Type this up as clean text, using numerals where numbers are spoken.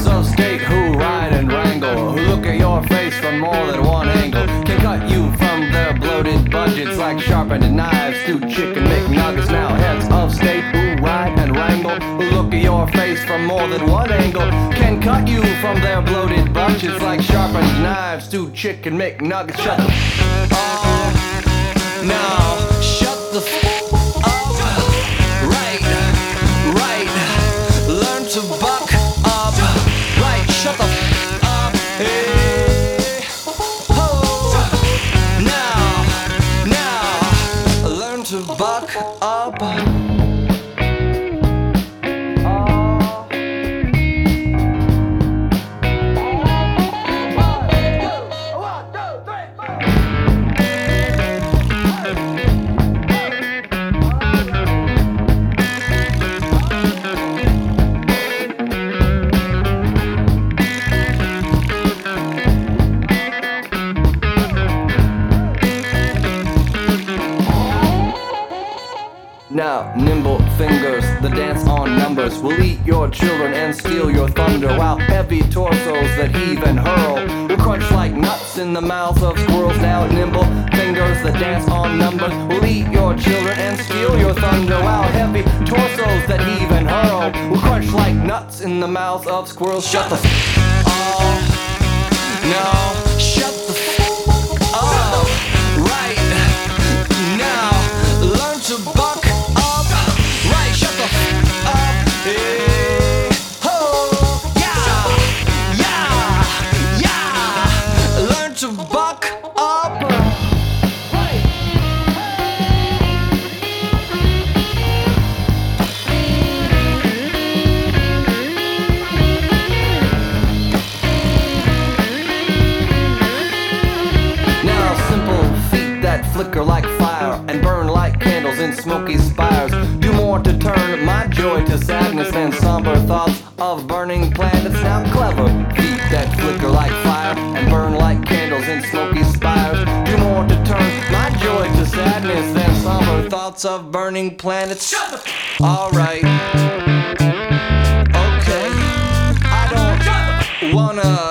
heads of state who ride and wrangle, who look at your face from more than one angle, can cut you from their bloated budgets like sharpened knives, stewed chicken McNuggets. Now heads of state who ride and wrangle, who look at your face from more than one angle, can cut you from their bloated budgets like sharpened knives, stewed chicken McNuggets. Shut the up. Now shut the up. Right. Learn to buck up. Right, shut the up. Hey, ho. Now, learn to buck up. Now, nimble fingers, the dance on numbers, will eat your children and steal your thunder, while heavy torsos that heave and hurl will crunch like nuts in the mouths of squirrels. Now, nimble fingers that dance on numbers will eat your children and steal your thunder, while heavy torsos that heave and hurl will crunch like nuts in the mouths of squirrels. Shut the off. No, shut the up. Right now, learn to buck. To buck up. Now simple feet that flicker like fire and burn like candles in smoky spires do more to turn my joy to sadness than somber thoughts of burning planets. Now clever feet that flicker like fire and burn like candles in smoky spires do more to turn my joy to sadness than somber thoughts of burning planets. Shut the alright. Okay, I don't wanna